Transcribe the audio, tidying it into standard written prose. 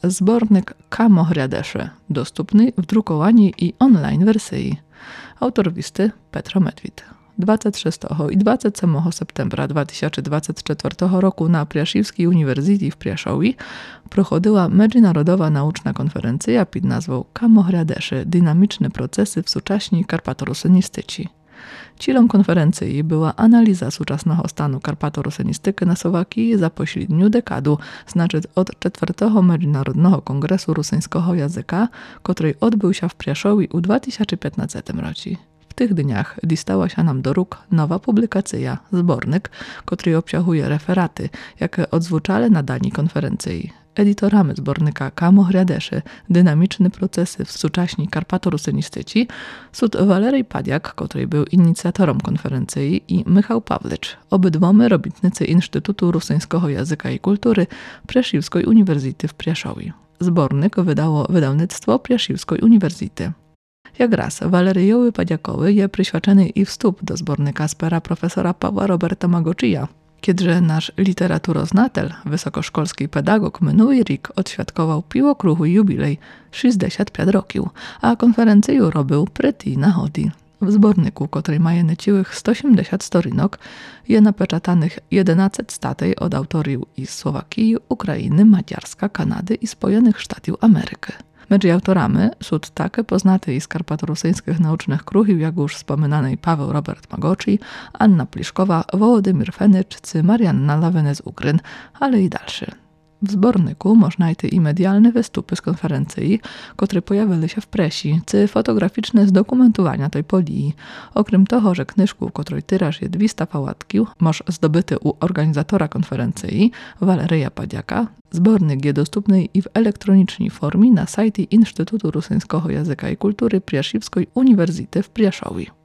Зборник Камо-Грядеше, dostupny w drukowanej i online wersji. Autor listy Petro Medved. 26 i 27 septembra 2024 roku na Prjašivskej uniwersytecie w Prjaszowi prochodziła międzynarodowa nauczna konferencja pod nazwą Камо-Грядеше – dynamiczne procesy w sучасній karpatorusenistyce. Celem konferencji była analiza współczesnego stanu karpatorusenistyki na Słowakii za pośrednią dekadu, znaczy od 4. Międzynarodowego Kongresu Rusyńskiego Języka, który odbył się w Prjaszowi w 2015 roku. W tych dniach dostała się nam do róg nowa publikacja, zbornik, który obsahuje referaty, jakie odzwuczale na dani konferencji. Editorami zbornika Камо-Грядеше – dynamiczne procesy w współcześniej karpatorusenistyce są Walery Padiak, który był inicjatorem konferencji, i Michał Pawlicz, obydwoje robitnicy Instytutu Rusyńskiego Języka i Kultury Prjaszivskiej Uniwersytety w Prjaszowi. Zbornik wydało wydawnictwo Prjaszivskiej Uniwersytety. Jak raz Waleryjowi Padiakowi jest przyświadczony i wstup do zbornika z pera profesora Pawła Roberta Magoczyja, kiedże nasz literaturoznatel, wysokoszkolski pedagog minły rok odświadkował piłokruchły jubilej 65 roków, a konferencję robił przy tej nagody. W zborniku, który ma niecałych 180 storinok, jest napeczatanych 11 statej od autorów z Słowakii, Ukrainy, Maďarska, Kanady i Spojenych Sztatów Ameryki. Między autorami są takie poznate z karpatorusyńskich naucznych kruchów, jak już wspominany Paweł Robert Magoczy, Anna Pliszkowa, Wołodymyr Fenycz czy Marianna Lawene z Ukryn, ale i dalsze. W zborniku można znaleźć i medialne wystupy z konferencji, które pojawiły się w presi, czy fotograficzne zdokumentowania tej podii. Okrem toho, że knyżku, której tyraż jest 200 pałatków, może zdobyty u organizatora konferencji, Waleryja Padiaka, zbornik jest dostępny i w elektronicznej formie na sajcie Instytutu Rusyńskiego Języka i Kultury Prjaszivskiej Uniwersytety w Prjaszowi.